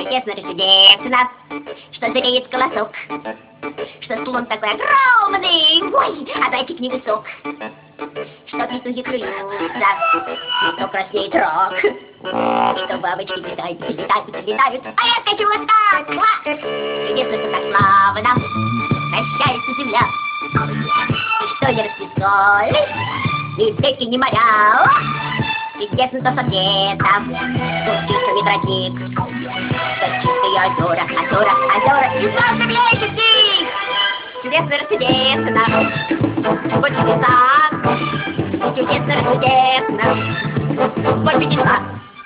Чудесно, чудесно, что зреет колосок, что слон такой огромный, ой, а зайчик невысок, что петухи крыльются, что краснеет рог, что бабочки летают, летают, летают, а я скачу вот так, класс! Чудесно, что так славно вращается земля, и что не расписались ни реки, ни моря. Чудесно, то, что летом тут птичками родник, что чистые озера, озера, озера, и сладко блещет птиц. Чудесно, чудесно, вот чудеса, чудесно, чудесно, вот чудеса.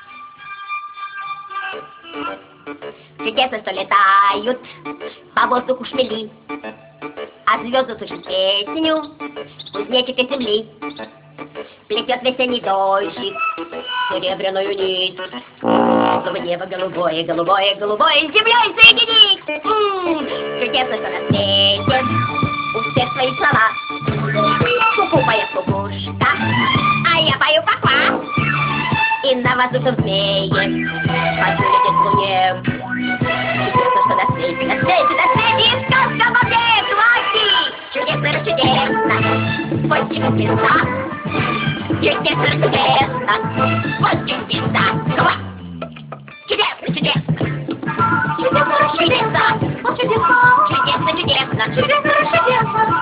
Чудесно, что летают по воздуху шмели, а звезды слышат песню кузнечика земли. Плетет весенний дождик серебряную нить, чтобы небо голубое, голубое, голубое с землей соединить. Чудесно, что на свете у всех свои слова. Ку-ку поет кукушка, а я пою ква-ква. И на воздушном змее хочу лететь к луне. Чудесно, что на свете, на свете, на свете и сказка во всех власти. Чудесно, чудесно, вот чудеса. Чудесно, чудесно, вот чудеса. Ква! Чудесно, чудесно. Чудесно, чудесно, вот чудеса. Чудесно, чудесно, чудесно, чудесно.